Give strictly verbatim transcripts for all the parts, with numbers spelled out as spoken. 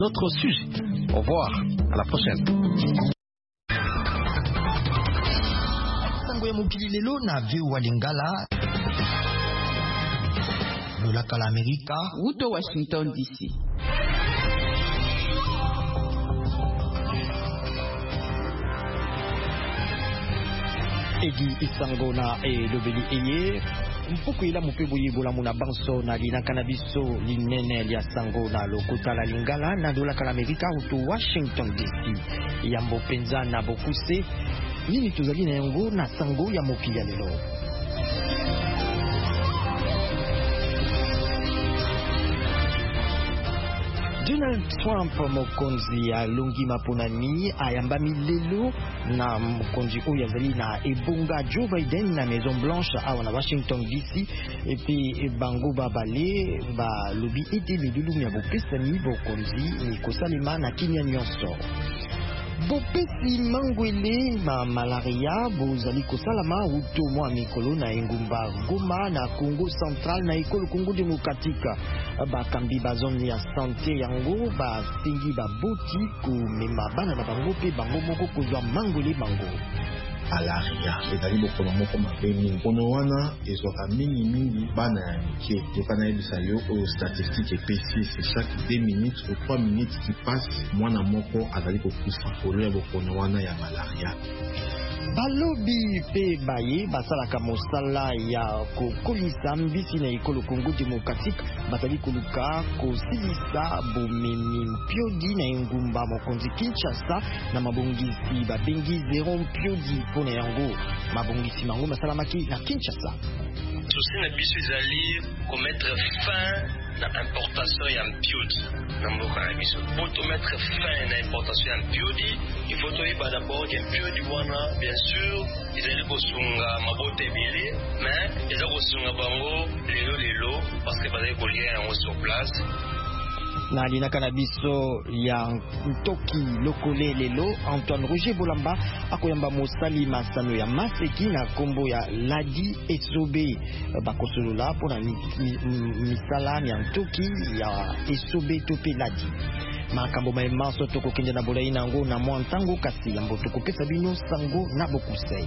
Notre sujet. Au revoir, à la prochaine. Sango ya mokili lelo na V O A Lingala. Lolaka la Amerika. Wuto Washington D C. Edi isango na e lobeli eye. Mpuku ila mupebu yibola muna banso na lina kanabiso linene lia sango na lokota la Lingala na dolaka la Amerika utu Washington D C. Yambo penza na bokuse. Nini tuzali na yango na sango ya mokili ya lelo. Donald Trump mokonzi alongi maponani ayambami lelo na mokonzi oyo azali na ebonga Joe Biden na Maison Blanche awa na Washington D C epi bango babale balobi ete milulu ya bopesani bokonzi ni kosalema na kinya nyonso. Bopesi mangwele ma malaria bozali kosalama uto mwa mikolo na engumba Goma na Congo Central na ekolo Congo Démocratique. Bakambi bazoni ya santé yango basengi baboti komema bana na bango pe bango moko kozwa mangwele bango. Malaria ezali bokono moko mabe mingi mpono wana ezwaka mingi mingi bana ya mike yokana yebisa yo oyo statistique epesi c'est chaque deux minutes ou trois minutes qui passe mwana moko azali kokufa kolo ya bokono wana ya malaria. Balobi pe baye basalaka mosala ya kokolisa mbisi na ekolo Congo Démocratique bazali koluka kosilisa bomemi mpiodi na engumba mokonzi Kinshasa na mabongisi babengi zero mpiodi mpona yango mabongisi mango basalamaki na Kinshasa. Souci na biso ezali komettre fin na importation ya mpiodi na mboka na biso. Pour to mettre fin na importation ya mpiodi, il faut to yeba d'abord que mpiodi wana bien sûr ezali kosunga mabota ebele, mais eza kosunga bango lelo lelo parce que bazali kolia yango sur place. Na lina kanabiso ya mtoki lokole lelo Antoine Roger Bolamba akoyamba mosali masano ya maseki na kombo ya Ladi Esobe bakosolola pona misala ya mtoki ya Esobe tope Ladi. Makambo maemaso toko kende na bolai nango na mwa ntango kasi yambo toko pesa bino sango na bokusei.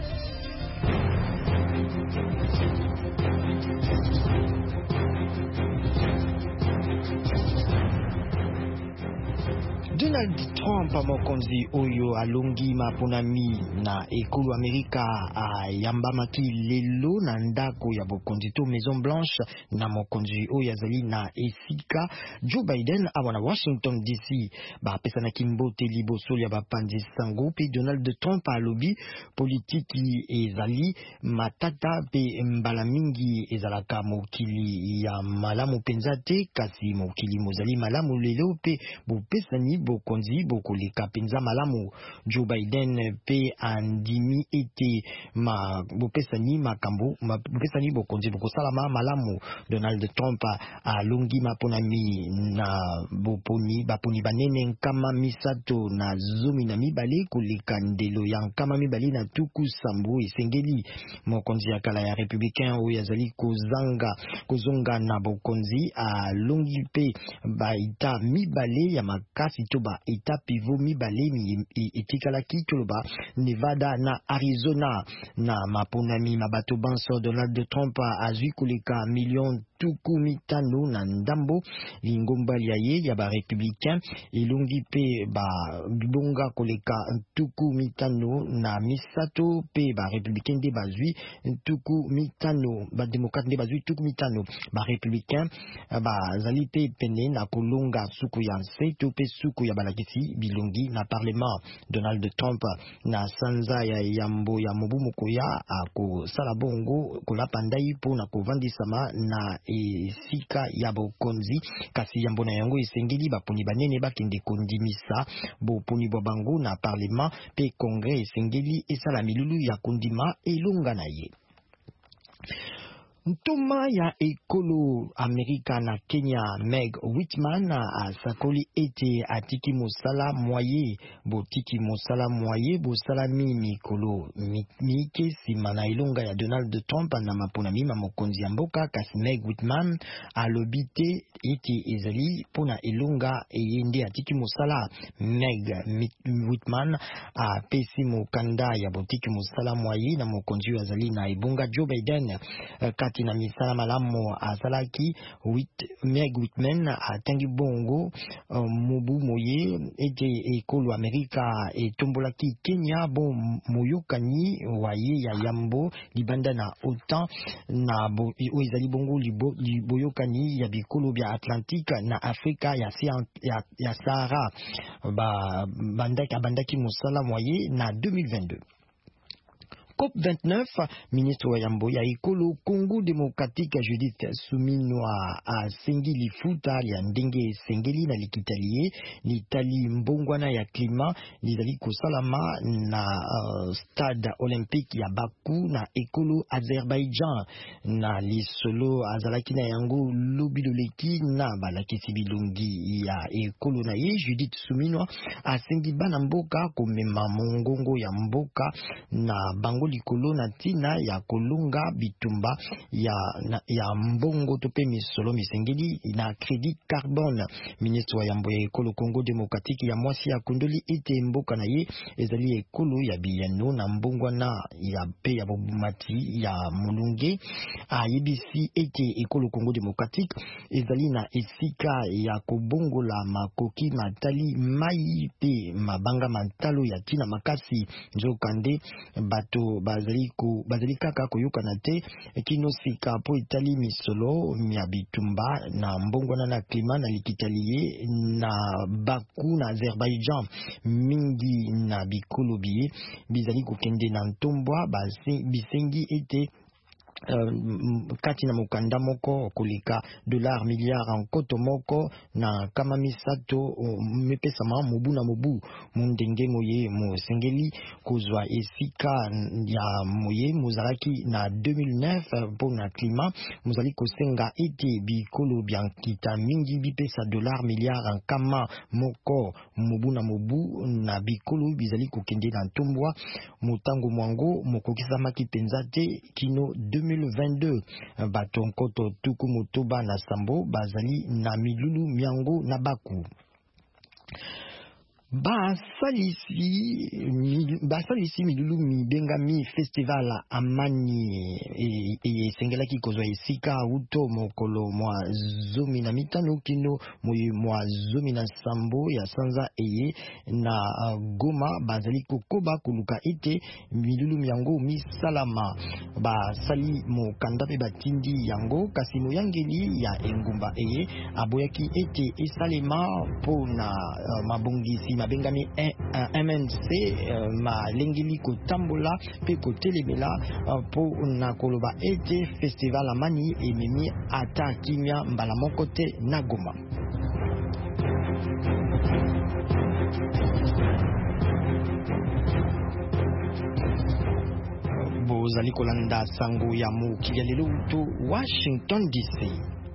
Donald Trump mokonzi oyo alongi maponami na ekolo Amerika ayambamaki lelo na ndako ya bokonzi to Maison Blanche na mokonzi oyo azali na esika Joe Biden awa na Washington D C bapesanaki mbote liboso ya bapanzi sango pe Donald Trump alobi politiki ezali matata pe mbala mingi ezalaka mokili ya malamu penza te kasi mokili mozali malamu lelo pe bopesani bokonzi bokoleka penza malamu. Joe Biden pe andimi ete ma bopesani makambo bopesani bokonzi bokosalama malamu. Donald Trump alongi maponami na boponi baponi banene nkama misato na zomi na mibale koleka ndelo ya nkama mibale na tuku sambo esengeli. Mokonzi ya kala ya républicain oyo azali kozanga kozonga na bokonzi alongi pe baita mibale ya makasi to ba eta pivot mibale etikalaki toloba Nevada na Arizona na maponami mabato banso. Donald Trump azwi koleka million tuku mitano na ndambo lingomba liaye ya ba républicain elongi pe ba bonga koleka tuku mitano na misato pe ba républicain de bazui tuku mitano ba démocrate de bazui tuku mitano ba républicain ba zali pe pene na kolonga suku ya nseto pe suku ya balakisi bilongi na parlement. Donald Trump na sanza ya yambo ya mobu mukoya ako sala bongo kolapandai po na kovandisama na esika ya bokonzi kasi yambo na yango esengeli baponi banene bakende kondimisa boponi bwa bango na parlement pe congrès esengeli esala milulu ya kondima elonga na ye. Ntoma ya ekolo Amerika na Kenya Meg Whitman a sakoli ete atiki mosala moye botiki mosala moye bosala mi mikolo mike sima na ilonga ya Donald Trump na mapona mima mokonzi ya mboka kasi Meg Whitman alobi te ete ezali pona ilonga eyende atiki mosala. Meg Whitman a pesi mokanda ya botiki mosala moye na mokonzi azali na ebonga Joe Biden kati na misala malamu azalaki Whit, Meg Whitman atangi bongo uh, mobu moye ete ekolo Amerika etombolaki Kenya bon moyokani waye ya yambo libanda na OTAN na bo, ezali bongo libo, liboyokani ya bikolo bya Atlantique na Afrika ya, ya, ya Sahara ba, bandaki, bandaki mosala moye na deux mille vingt-deux. COP vingt-neuf, ministre wa yambo ya ekolo Congo Démocratique Judith Suminwa a sengi lifuta ya ndenge sengeli na likitalie litali mbongwana ya klima lizali kosalama na uh, stade olympique ya Baku na ekolo Azerbaijan na lisolo azalaki na yango lobiloleki na balakisi bilongi ya ekolo na ye. Judith Suminwa a sengi bana mboka komema mongongo ya mboka na bango likolo na tina ya kolunga bitumba ya, na, ya mbongo tope misolo misengeli na crédit carbone. Ministre wa yambo ya ekolo Congo Démocratique ya mwasi ya kondoli ete mboka na ye ezali ekolo ya biyano na mbongwa na ya pe ya bobumati ya mulunge. Ayebisi ete ekolo Congo Démocratique ezali na esika ya kobongola makoki matali mai pe mabanga matalo ya tina makasi nzokande bato bazali ko bazali kaka koyokana te kino sika po itali misolo ya bitumba na mbongwana na klima na likitaliye na Baku na Azerbaijan mingi na bikolo biye bizali kokende na ntombwa bisengi ete Uh, kati na mukanda moko kolika dollar milliard en koto moko na kama misato uh, mepesama mobu na mobu mundenge moye mo sengeli kozwa esika ya moye muzalaki na deux mille neuf po na klima muzali kosenga ete bikolo biankita mingi bipesa dollar milliard en kama moko mobu na mobu na bikolo bizali kokende na ntombwa motango mwango mokokisama kipenza te kino deux mille vingt-deux. Batonkoto tuku mutoba na sambo bazali na milulu miango na Baku. Basalisi basalisi milulu mibengami festival amani e, e sengela ki kozwa esika uto mokolo mwa zomi na mitano kino mwa zomi na sambo ya sanza eye na uh, Goma bazali kokoba kuluka ete milulu miango misalama basali mokanda pe batindi yango kasi moyangeli ya engumba eye aboyaki ete esalema po na uh, mabongisi bengami M N C uh, ma lengili ko tambola pe ko telemela uh, po na koloba ete festival amani ememi ata kimia mbala moko te na Goma. Bozali kolanda sango ya mokili ya lelo to Washington D C.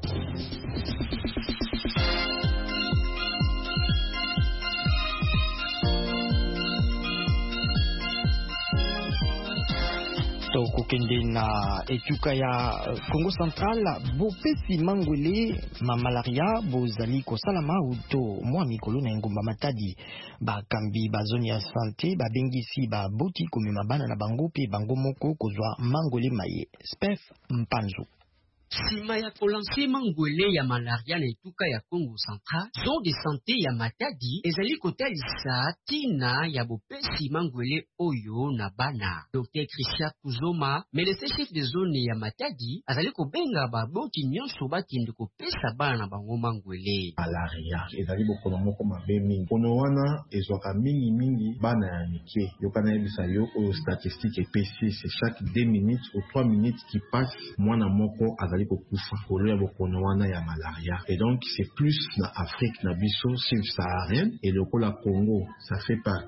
Kokende na etuka ya Congo Central bopesi mangwele ma malaria bozali kosalama uto mwa mikolo na ngomba matadi bakambi bazoni ya santé babengisi baboti komema bana na bango pe bango moko kozwa mangwele maye. Spef Mpanzu Sima ya kolanse mangwele ya malaria na etuka ya Congo Central, zone de santé ya Matadi ezali kotalisa tina ya bopesi mangwele oyo na bana. Docteur Christian Kuzoma, médecin chef de zone ya Matadi, azali kobenga baboti nyonso bakende kopesa bana bango mangwele. Malaria ezali bokono moko mabe mingi. Kono wana ezwaka mingi mingi bana ya mike. Yokana yebisa yo oyo statistique epesi c'est chaque deux minutes ou trois minutes qui passe mwana moko azali kokufa kolo ya bokono wana ya malaria. Et donc c'est plus na Afrique na biso subsaharienne et le Congo ça fait partie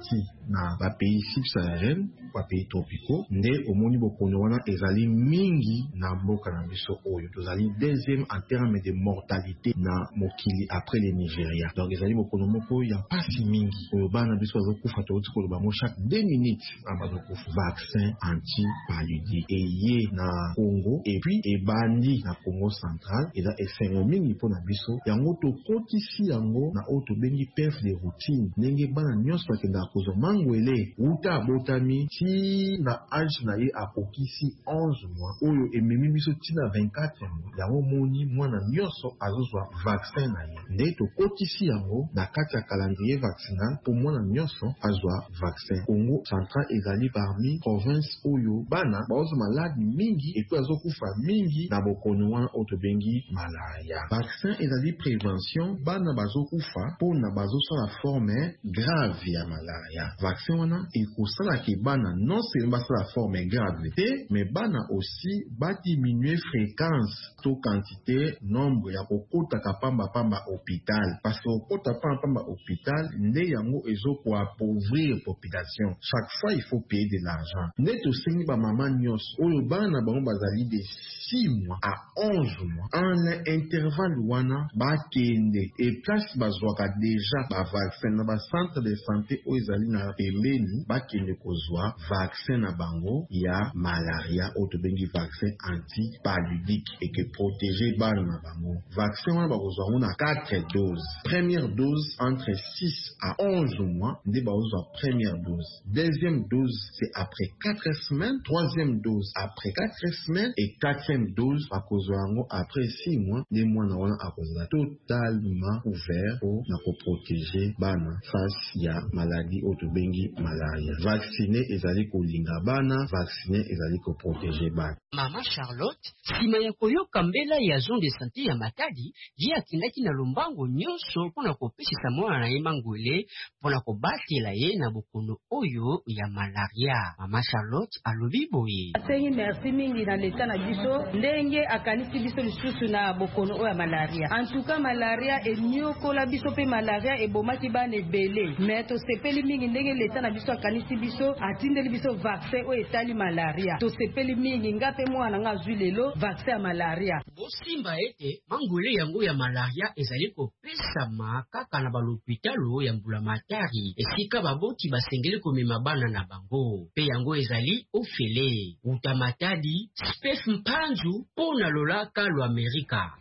na ba pays subsahariens ba pays tropicaux nde omoni bokono wana ezali mingi na mboka na biso oyo tozali deuxième en termes de mortalité na mokili après le Nigeria. Donc ezali bokono moko ya pasi mingi oyo bana biso bazokufa toti koloba mo chaque deux minutes na bazokufa. Vaccin anti-paludique eye na Congo et puis ebandi na Congo central eza esengo mingi mpo na biso yango tokotisi yango na oyo tobengi perf de routine ndenge bana nyonso bakendaka kozwa mangwele uta abotami ti na age na ye akokisi onze mois oyo ememi biso ti na vingt-quatre mois yango moni mwana nyonso azozwa vaccin na ye nde tokotisi yango na kati ya calendrier vaccinal mpo mwana nyonso azwa vaccin. Congo central ezali parmi province oyo bana baozwa maladi mingi epi azokufa mingi na bokono wana oyo tobengi malaria. Vaccin ezali prévention bana bazokufa mpona bazosala forme grave ya malaria. Vaccin wana ekosalaki bana non seulement basala forme grave te mais bana aussi badiminuer fréquence to quantité nombre ya kokotaka pamba pamba hôpital parce que kokota pamba pamba hôpital nde yango ezoko appauvrir population. Chaque fois il faut payer de l'argent. Nde tosengi ba mama nyonso oyo bana bango bazali de six mois à onze mois en intervalle wana bakende et place bazwaka déjà ba vaccin na ba centre de santé oyo ezali na pembeni bakende kozwa vaccin na bango ya malaria oyo tobengi vaccin anti-paludique et que protéger bana na bango. Vaccin wana bakozwa ngo na quatre doses. Première dose entre six à onze mois nde bakozwa première dose. Deuxième dose c'est après quatre semaines. Troisième dose après quatre semaines et quatrième dose bakozwa yango après six mois nde mwana wana akozala totalement ouvert po na koprotéger bana face ya maladie oyo tobengi malaria. Vacciner ezali kolinga bana, vacciner ezali koprotéger bana. Mama Charlotte nsima ya koyoka mbela ya zone de santé ya Matadi ye akendaki na lombango nyonso mpona kopesisa mwana na ye mangwele mpona kobatela ye na bokono oyo ya malaria. Mama Charlotte alobi boye asengi merci mingi na leta na biso ndenge akanisi biso lisusu na bokono oyo ya malaria. En tout cas malaria eniokola biso pe malaria ebomaki bana ebele mais tosepeli mingi ndenge leta na biso akanisi biso atindeli biso vaccin oyo etali malaria. Tosepeli mingi ngape mwana nga azwi lelo vaccin ya malaria. Bosimba ete mangwele yango ya malaria ezali kopesama kaka na balopitalo ya Mbulamatari esika baboti basengeli komema bana na bango pe yango ezali ofele uta Matadi Spef Mpanzu pona lolaka lo Amerika.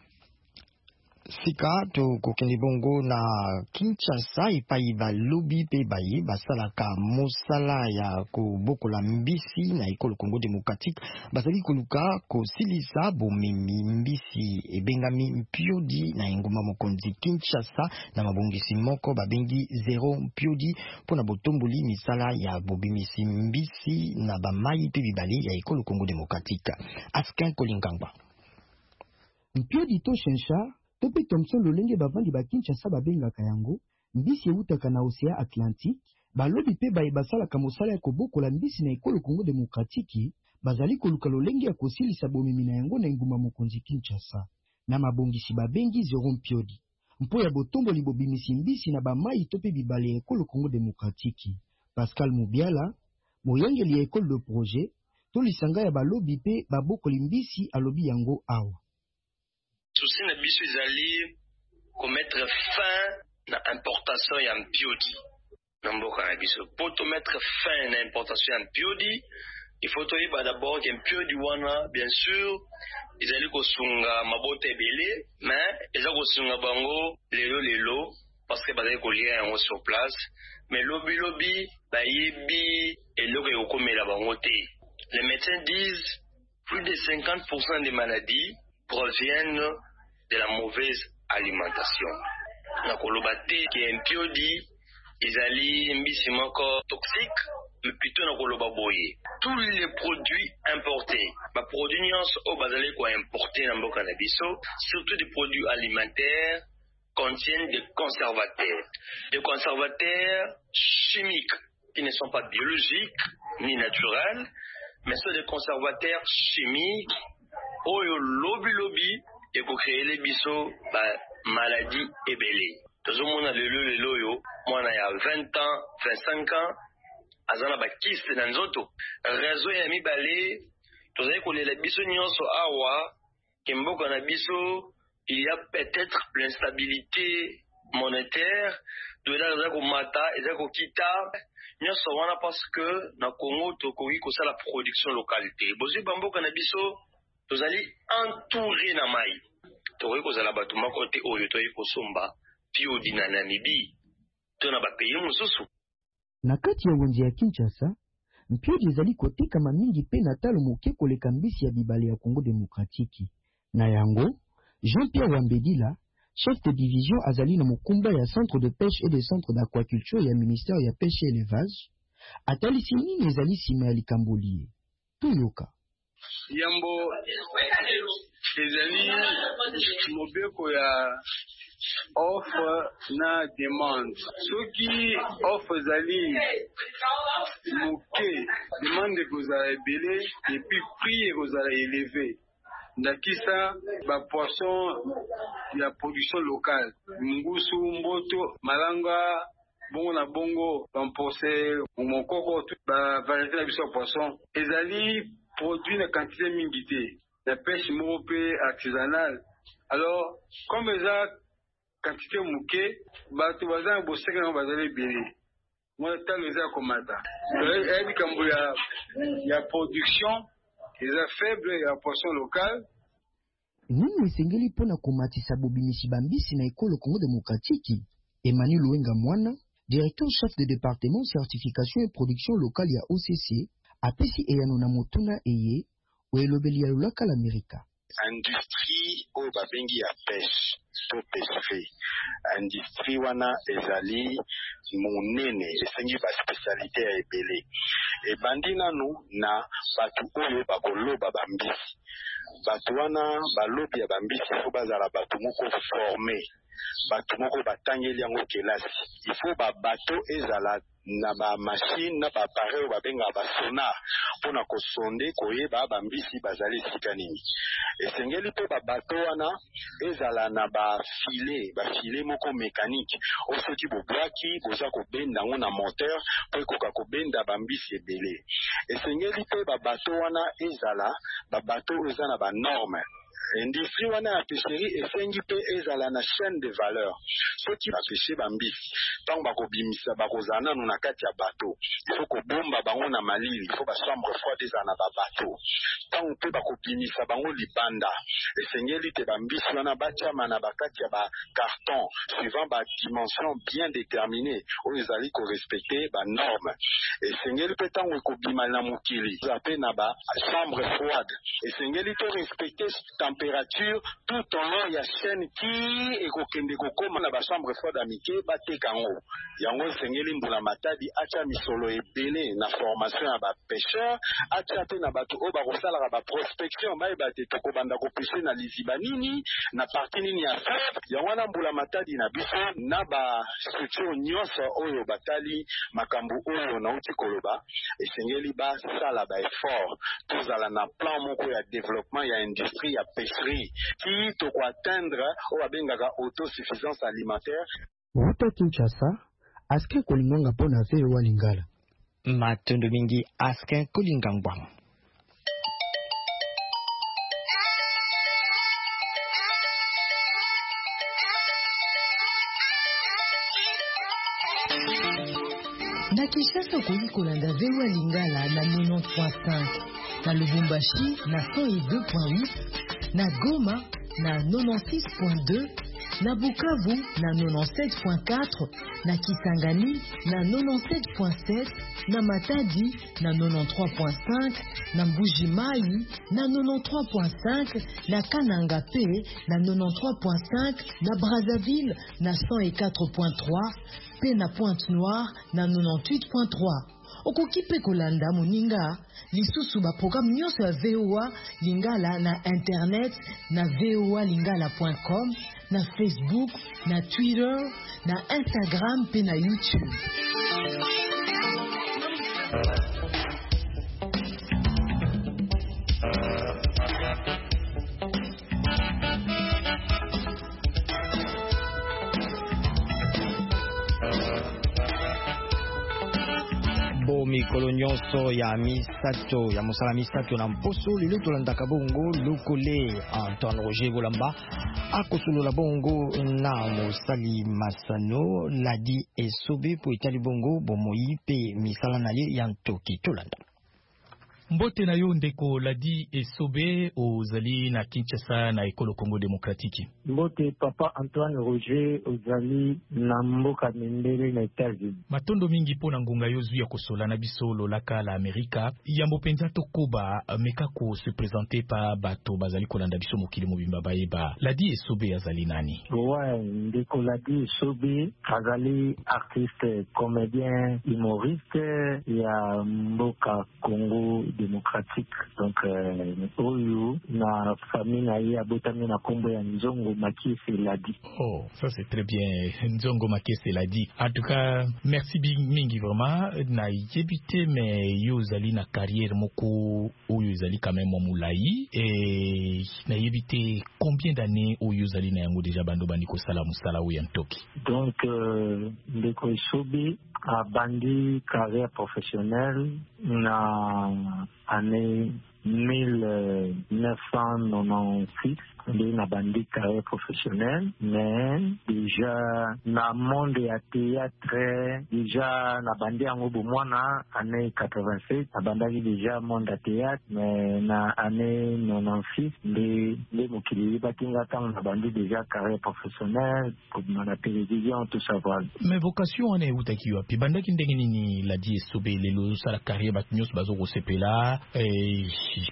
Sika to kokende bongo na Kinshasa epai balobi pe baye basalaka mosala ya kobokola mbisi na ekolo Congo démocratique bazali koluka kosilisa bomemi mbisi ebengami mpiodi na enguma mokonzi Kinshasa na mabongisi moko babengi zero mpiodi mpona botomboli misala ya bobimisi mbisi na bamai pe bibale ya ekolo Congo démocratique. Askin Kolingangwa mpiodi to shensha tope Thomson lolenge bavandi ba Kinshasa babengaka yango mbisi eutaka na Océan Atlantique balobi pe baye basalaka mosala ya kobokola mbisi na ekolo Congo démocratique bazali koluka lolenge ya kosilisa bomemi na yango na enguma mokonzi Kinshasa na mabongisi babengi zero mpiodi mpo ya botomboli bobimisi mbisi na bamai tope bibale ya ekolo Congo démocratique. Pascal Mubiala moyangeli ya ekolo de projet to lisanga ya balobi pe babokoli mbisi alobi yango awa souci na biso ezali komettre fin na importation ya mpiodi na mboka na biso. Po to mettre fin na importation ya mpiodi il faut toyeba d'abord ke mpiodi wana bien sûr ezali kosunga mabota ebele mais eza kosunga bango lelo lelo parce que bazali kolia yango sur place mais lobi lobi bayebi eloko ekokomela bango te. Les médecins disent plus de cinquante pour cent des maladies proviennent de la mauvaise alimentation. Na koloba te ke mpiodi ezali mbisi moko toxique mais plutôt na koloba boye tous les produits importés ba produits nyonso o bazali ko importer na mboka na biso surtout des produits alimentaires contiennent des conservateurs des conservateurs chimiques qui ne sont pas biologiques ni naturels mais sont des conservateurs chimiques oyo lobby lobby et ko créer les biso ba maladie ebele. tozomona lelo lelo yo mwana ya vingt ans vingt-cinq ans azana bakiste na nzoto. Raison ya mibale tozali kolela biso nyonso awa ke mboka na biso il y a peut-être l'instabilité monétaire dollar za komata eza kokita nyonso wana parce que na Congo tokoki kosala production localité. Bozwi bamboka na biso tozali entouré na mai tokoki kozala bato moko te oyo toyei kosomba piodi na Namibie to na bapays mosusu. Na kati ya wenze ya Kinshasa, mpiodi ezali kotekama mingi pe na talo moke koleka mbisi ya bibale ya Congo Démocratique. Na yango, Jean-Pierre Wambedila, chef de division azali na mokumba ya centre de pêche et de centre d'aquaculture ya ministère ya pêche et élevage, atalisi nini ezali sima ya likambo liye. Toyoka. Yambo ezali mobeko ya offre na demande. Soki offre ezali moke, demande kozala ebele et puis prix kozala élevé. Ndakisa ba poisson ya production locale, ngusu, mboto, malanga, bongo na bongo, bampose, mokoko, ba variété na biso poisson. Ezali produit na quantité mingi te, na pêche moko pe artisanale. Alors, comme eza quantité moke, bato baza na boseke na bazali ebele. Moi talo eza komata. Ebi kambo ya ya production eza faible ya poisson local. Nini esengeli pona komatisa bobimisi bambisi na ekolo Congo Démocratique? Emmanuel Luenga Mwana, directeur chef de département certification et production locale ya O C C, apesi eyano na motuna eye oelobeli ya local Amerika. Industrie o babengi ya pêche to pêcherie. Industrie wana ezali monene esengi ba spécialité ya ebele. E bandi nanu na batu oyo bakoloba bambisi. Batu wana balobi ya bambisi fo bazala batu moko formé. Batu moko batangeli yango kelasi. Il faut ba bateau ezala na ba machine na ba appareil ba benga ba sonar pona ko sonde koyeba bambisi bazali sika nini. Esengeli pe ba bateau wana ezala na ba filet, ba filet moko mécanique. Osoki bo blaki boza ko benda ngo na moteur po ko ko benda bambisi ebele. Esengeli pe ba bateau wana ezala ba bateau ezana ba norme. Industrie wana ya pêcherie esengi pe ezala na chaîne de valeur. Soki ba pêcher bambisi, tant bako bimisa bako zana no na kati ya bateau. Il faut ko bomba bango na malili, il faut ba chambre froide ezana ba bateau. Tant pe bako bimisa bango libanda. Esengeli te bambisi wana batia mana bakati ya ba carton suivant ba dimension bien déterminée o ezali ko respecter ba norme. Esengeli pe tant ko bima na mukili. Zape na ba chambre froide. Esengeli te respecter température tout au long ya chaîne qui ekokende kokoma na ba chambre froide amike batekango yango sengeli mbula matadi acha misolo ebele na formation ya ba pêcheur acha pe na bato o ba kosala ba prospection ba ebate toko banda ko pêcher na liziba nini na partie nini ya fleuve yango na mbula matadi na biso na ba structure nyonso oyo batali makambo oyo na uti koloba esengeli ba sala ba effort tozala na plan moko ya développement ya industrie ya pêcherie qui to ko atteindre o abengaka autosuffisance alimentaire. Wuta Kinshasa, aske kolinganga pona fe wa lingala. Matondo mingi aske kolingangwa. Na Kinshasa okoki kolanda V O A Lingala na quatre-vingt-dix point cinq, na Lubumbashi na cent deux point huit, na Goma na quatre-vingt-six point deux, na Bukavu na quatre-vingt-dix-sept point quatre, na Kisangani na quatre-vingt-dix-sept point sept, na Matadi na quatre-vingt-treize point cinq, na Mbuji-Mayi na quatre-vingt-treize point cinq, na Kananga P na quatre-vingt-treize point cinq, na Brazzaville na cent quatre point trois, pe na Pointe-Noire na quatre-vingt-dix-huit point trois. Okoki pe kolanda moninga lisusu ba programme nyonso ya V O A Lingala na internet na v o a lingala point com, na Facebook, na Twitter, na Instagram pe na YouTube. bongo mikolo nyonso ya misato ya mosala misato na mposo lelo tolandaka bongo lokole Antoine Roger Bolamba akosolola bongo na mosali masano Ladi Esobe po etali bongo bomoi pe misala na ye ya ntoki tolanda. Mbote na yo ndeko Ladi Esobe ozali na Kinshasa na ekolo Congo Démocratique. Mbote papa Antoine Roger ozali na mboka Mindele na États-Unis. Matondo mingi po na ngonga yozu ya kosola na biso lolaka la Amerika. Yambo penza tokoba meka ko se présenter pa bato bazali kolanda biso mokili mobimba bayeba. Ladi Esobe azali nani? Ouais, ndeko Ladi Esobe azali artiste, comédien, humoriste ya mboka Congo démocratique. Donc euh, oyo na famille na ye abotami na kombo ya Nzongo Makese Ladi. Oh, ça c'est très bien. Nzongo Makese Ladi. En tout cas, merci mingi vraiment. Na yebite mais yo zali na carrière moko oyo zali quand même moulayi et na yebite combien d'années oyo zali na yango déjà bando bandiko sala musala oyo ntoki. Donc euh, ndeko Esobe a bandi carrière professionnelle na année mille neuf cent quatre-vingt-six, il a bandé carrière professionnelle, mais déjà na monde ya théâtre, déjà na bandé en Oboumwana, année quatre-vingt-sept, na bandé déjà monde à théâtre, mais na année quatre-vingt-six, les les mokili batinga tang na bandé déjà carrière professionnelle, comme dans la télévision, tout ça voilà. Mais vocation on est où takiwa, puis banda kindenge nini Ladi Esobe lelo sa la carrière batnyos bazo sepela et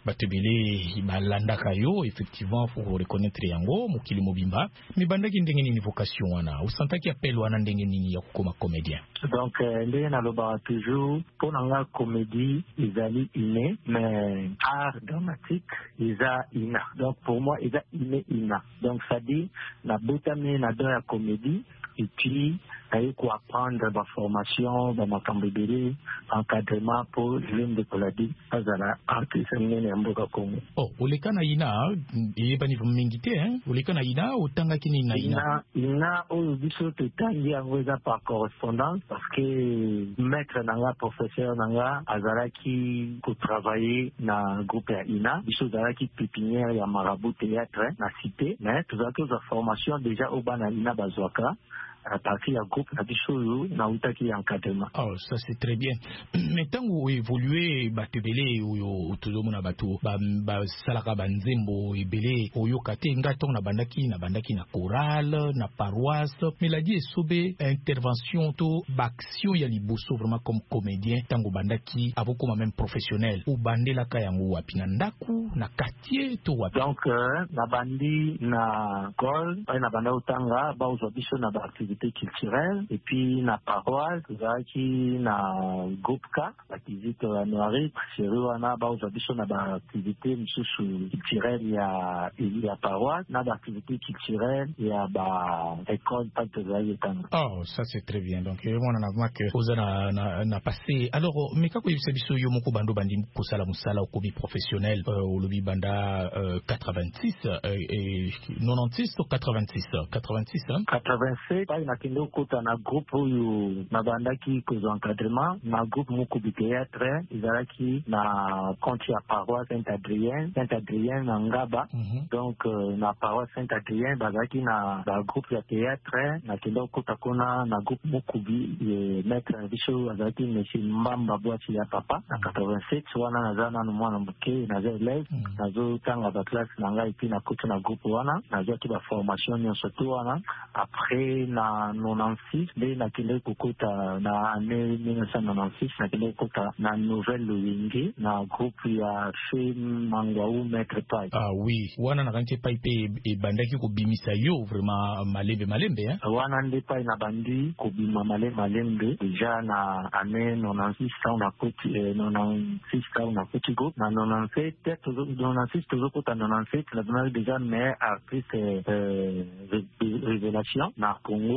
batebele balanda kayo effectivement faut reconnaître yango mokili mobimba mais bandaki ndenge nini vocation wana usantaki appel wana ndenge nini ya koma comédien. Donc ndenge na loba toujours pour nga comédie ezali inné mais art dramatique eza ina. Donc pour moi eza inné ina. Donc ça dit na botami na dans la comédie et puis il faut apprendre la formation, la macambébélé, encadrement pour l'une de Ladi Azala, artiste mnene mboka Congo. Oh, oleka na ina, yeba ni mingite hein? Oleka na ina otanga kini na ina. Ina, ina oyo biso tetangi yango eza par correspondance parce que maître nanga professeur nanga azalaki ko travailler na groupe ya ina, biso azalaki pépinière ya marabout théâtre na cité, mais tozalaki za formation déjà au bana ina bazwaka. À partir du groupe na biso na utaki encadrement. Oh, ça c'est très bien. Mais tant que évoluer batebele oyo tozomo na bato ba ba salaka banzembo ebele oyo kate ngato na bandaki na bandaki na chorale na paroisse mais Ladi Esobe intervention to baction ya liboso vraiment comme comédien tango bandaki avoko même professionnel ou bandela ka yango wapi na ndaku na quartier to wapi. Donc euh, na bandi na gol na banda utanga ba uzo biso na ba activité culturelle et puis na paroisse zaki na groupe K activité la noirie chéri wana ba uzabiso na ba activité msusu culturelle ya ya paroisse na ba activité culturelle ya ba école pas de zaïtan. Oh, ça c'est très bien. Donc on en a vu que oza na na, na passé. Alors mais kako yebisa biso yo moko bando bandi ko sala musala ko bi professionnel au lobby banda euh, quatre-vingt-six euh, et quatre-vingt-six ou quatre-vingt-six quatre-vingt-six hein quatre-vingt-sept na kendo kota na groupe oyo na bandaki ko encadrement na groupe moko bi théâtre izalaki na compte ya paroisse Saint-Adrien Saint-Adrien na Ngaba. Mm-hmm. Donc euh, na paroisse Saint-Adrien bazaki na ba groupe ya théâtre na kendo kota kona na groupe moko bi maître biso azalaki monsieur Mbamba Boati ya papa na quatre-vingt-sept wana nazana na mwana mke na za élève nazo tanga ba classe na ngai puis na kota na groupe wana nazo ki ba formation nyonso to wana après na quatre-vingt-six nde nakende kokota na année mille neuf cent quatre-vingt-six nakende kokota na nouvelle Loyenge na groupe ya Fe Mangwaou Maître Pai. Ah oui, wana na kanche Pai pe e bandaki ko bimisa yo vraiment malembe malembe hein. Wana nde Pai na bandi ko bima malembe malembe déjà na année quatre-vingt-six on a koti quatre-vingt-six on a koti groupe na quatre-vingt-sept quatre-vingt-six toujours kota quatre-vingt-sept la déjà mais artiste euh, révélation na Congo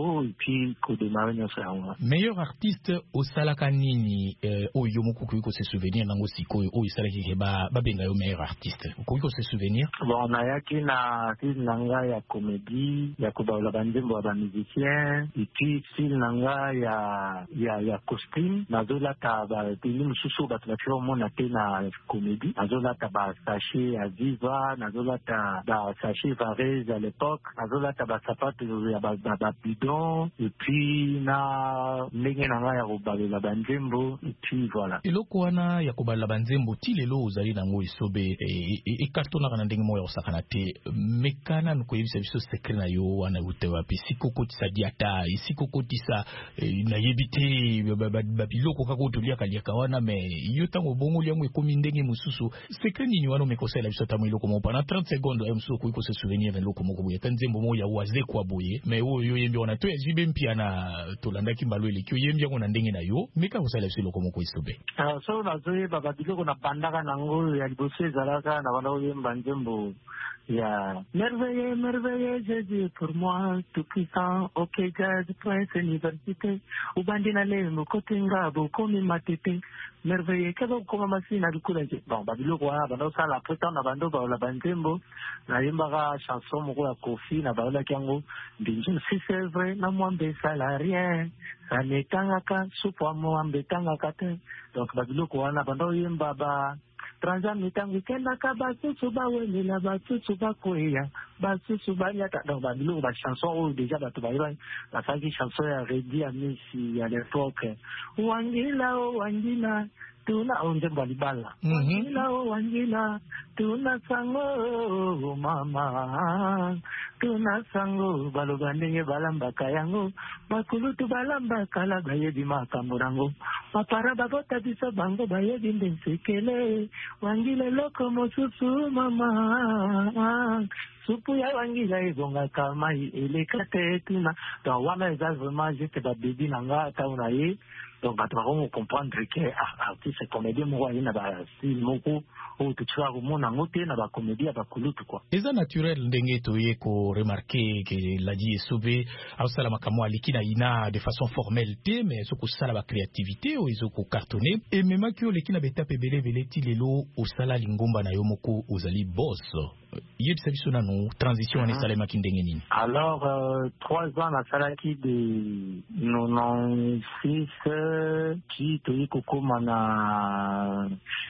niveau et puis qu'on démarre nos salons. Meilleur artiste au Salakanini, au Yomoku Kuiko se souvenir, nango siko, au Salaki ba babenga yo meilleur artiste. Kuiko se souvenir. Bon, on a yaki na style nanga ya comédie, ya kubaula bandembo ba musicien, et puis style nanga ya ya ya costume, nazola ta ba tini mususu ba tlacho mona te na comédie, nazola ta ba sachet à Viva, nazola ta ba sachet Varese à l'époque, nazola ta ba sapato ya ba ba bidon, et puis na ndenge nanga ya kubaula bandembo, et puis voilà. Eloko wana ya kubaula bandembo ti lelo ozali nango isobe e kartona kana ndenge mo ya osakana te mekana nuko yebisa biso secret na yo wana utewa pe sikoko tisa diata sikoko tisa na yebite ba biloko kako tolia kaliaka wana me yo tango bongo liango ekomi ndenge mususu secret nini wana mekosela biso tamo iloko mo pana trente secondes ya mususu ko se souvenir eloko moko boye tanzembo mo ya waze kwa boye me o yo yembi wana to ezibe mpia na tolanda kimbalo ele kyo yembi ngo na ndenge na yo meka kosela biso eloko moko isobe ah so na zoe baba biloko na bandaka nango ya liboso ezalaka na bana oyemba nzembo ya merveilleux merveilleux Jésus pour moi tout puissant ok jazz prince université ubandina lembo kotenga bokomi matete merveilleux kaba koma masina bikula je bon babiloko wana bana osala prétendre na bando ba la banzembo na yembaka chanson moko ya Kofi na baola kyango ndinjo si c'est vrai na mwambe salarien ça netangaka supo mwambe tangaka te donc babiloko wana banda oyemba ba Transa mitangu kenda ka basusu bawele na basusu bakoya basusu banyata donc babilo ba chanson ou déjà ba tubaira la saki chanson ya Redi Amisi à l'époque wangila o wangila tuna onje balibala wangila o wangila tuna sango mama tuna sango balogandenge balamba kayango bakulutu balamba kala bayebi makamurango mapara babota biso bango bayebi ndensekele wangile loko mosusu mama supu ya wangila ebonga kamai elekate tuna donc wana eza vraiment juste ba baby nanga tauna ye donc bato bakomo comprendre que artiste comédien moko aye na ba style moko oyo totika komona yango te na bacomédie ya bakulutu quoi. Eza naturel ndenge toye ko remarquer que Ladi Esobe aosala makambo aliki na ina de façon formelle te mais soko sala ba créativité oyo ezoko cartonner et même que oleki na betape ebele ebele ti lelo osala lingomba na yo moko ozali boss yebisa biso nano transition wana esalemaki ndenge nini? Alors euh, trois ans nasalaki de quatre-vingt-six qui toyi kokoma na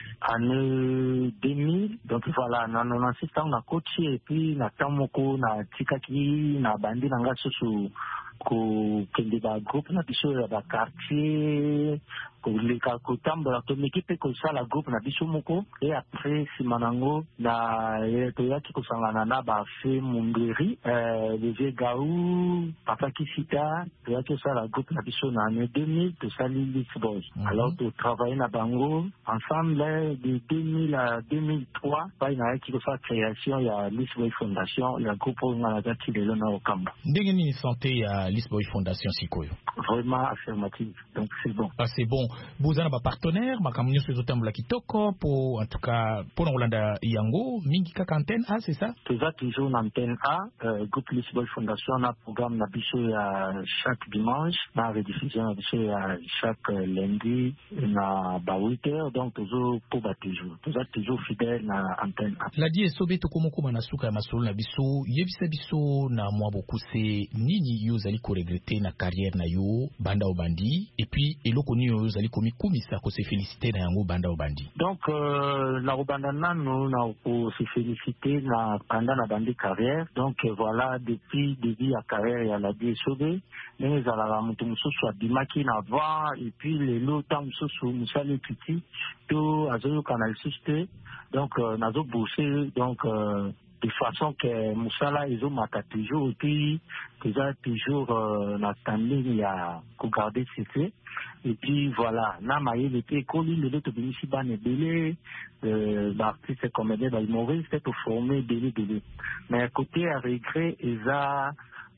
année deux mille donc voilà na quatre-vingt-six ans na coachi et puis na tamoko na tikaki na bandi na nga susu ko kende ba groupe na biso ya ba quartier ko leka ko tambola to l'équipe ko sala groupe na biso moko et après simanango na to yaki ko sangana na ba fe mungeri euh le gaou papa kisita to yaki sala groupe na biso na année deux mille to sali Lisboy alors to travailler na bango ensemble de deux mille à deux mille trois pa ina yaki ko sa création ya Lisboy Fondation ya groupe na dati de lona okamba ndenge ni santé ya Lisboy Fondation sikoyo vraiment affirmative donc c'est bon ah c'est bon bozana ba partenaire makamnyo sezo tambola kitoko pour en tout cas pour Rolanda yango mingi kaka antenne A c'est ça tu vas toujours en antenne A euh, groupe Lisboy Fondation na programme na biso ya chaque dimanche na rediffusion na biso ya chaque euh, lundi na ba huit heures donc toujours pour ba toujours tu vas toujours fidèle na antenne A Ladi Esobe to komoko manasuka ya masolo na biso yebisa biso na mwa bokuse nini yo zali ko regretter na carrière na yo banda obandi et puis eloko ni yo zali komi kumisa ko se féliciter na yango banda obandi donc euh, na obanda nano na ko se féliciter na banda na bandi carrière donc euh, voilà depuis début ya carrière ya Ladi Esobe nenge zala mutu mususu abimaki na avant et puis lelo temps mususu musali petit to azoyo canal six donc euh, nazo bosser donc euh, de façon que Moussala ils ont maté toujours et puis déjà toujours euh, na standing ya ko garder secret et puis voilà na maye l'été koli le to binisi ba ne belé euh l'artiste comédien ba humoriste pour former belé belé mais à côté à regret eza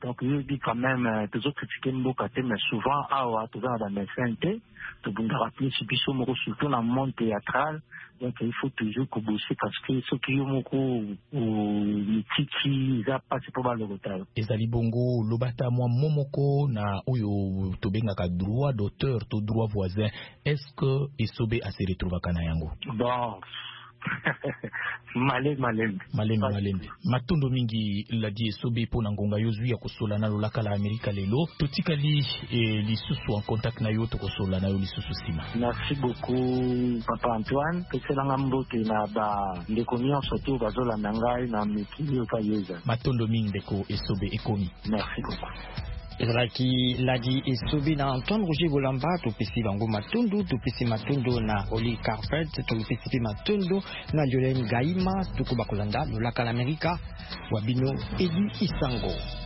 Donc, je dis quand même, euh, toujours critiquer Mboka, mais souvent, ah, toujours dans la médecine, tu peux rappeler ce qui sont surtout dans le monde théâtral. Donc, il faut toujours que bosser parce que ceux qui ont beaucoup ou tiki, ils n'ont pas c'est pas le retard. Ezali bongo lobata moi momoko na oyo tobengaka droit d'auteur to droit voisin. Est-ce que Esobe a se retrouvé kana yango? Bon. Malem malem malem malem matondo mingi la di Esobe pona ngonga yozwi ya kosola na lolaka la Amerika lelo totikali e lisusu en contact na yo to kosola na yo lisusu sima. Merci beaucoup Papa Antoine peselanga mbote na ba ndeko nyonso to bazola na ngai na mikili okayeza matondo mingi ndeko Esobe ekomi. Merci beaucoup. Ezalaki Ladi Esobe na Antoine Roger Bolamba topesi bango matundu topesi matundu na Oli Carpet topesi matundu na Jolene Gaima tukuba kolanda lolaka l'Amerika wabino Edi Isango.